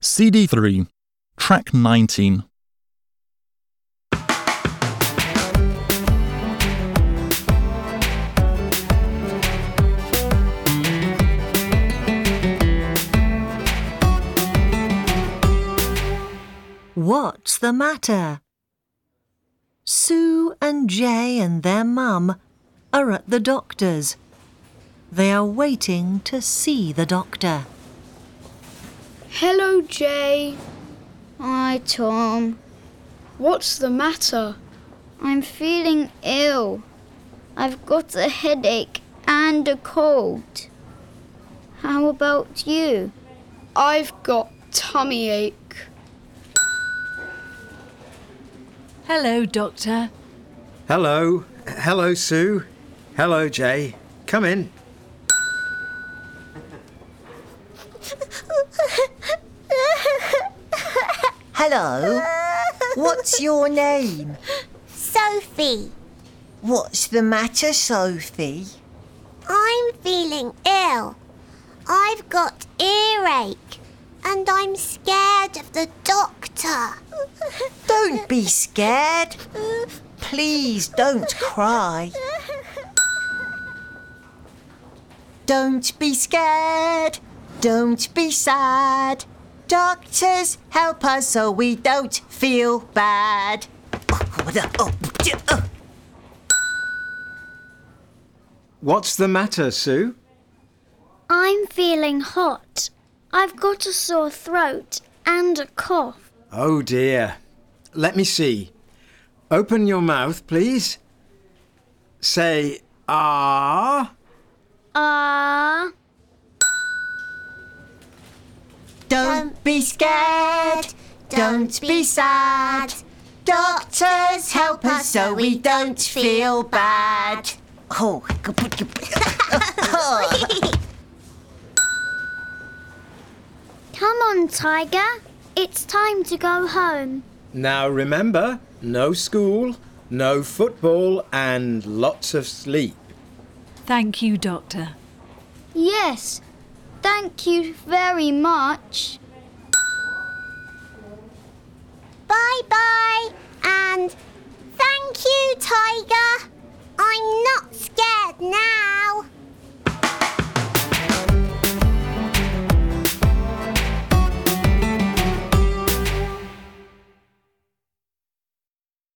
CD3, track 19. What's the matter? Sue and Jay and their mum are at the doctor's. They are waiting to see the doctor. Hello, Jay. Hi, Tom. What's the matter? I'm feeling ill. I've got a headache and a cold. How about you? I've got tummy ache. Hello, Doctor. Hello. Hello, Sue. Hello, Jay. Come in. Hello. What's your name? Sophie, What's the matter, Sophie? I'm feeling ill. I've got earache and I'm scared of the doctor. Don't be scared. Please don't cry. Don't be scared. Don't be sad. Doctors, help us so we don't feel bad. What's the matter, Sue? I'm feeling hot. I've got a sore throat and a cough. Oh, dear. Let me see. Open your mouth, please. Say, ah. Don't be scared. Don't be sad. Doctors, help us so we don't feel bad. Oh. Come on, Tiger. It's time to go home. Now remember, no school, no football, and lots of sleep. Thank you, Doctor. Yes, thank you very much. Bye-bye and thank you, Tiger.